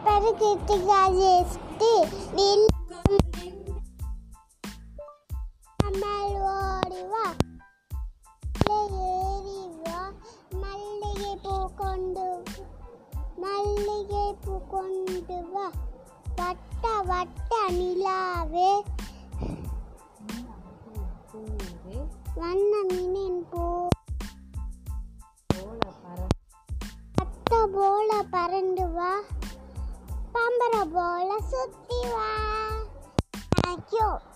பெருக்கிட்டு ஓடி வா ஏறி வா மல்லிகை பூ கொண்டு வா வட்ட வட்ட நிலாவே வண்ண மீனின் பூ பட்ட போல பறந்து வா பம்பர போல சுத்தி வா. Thank you.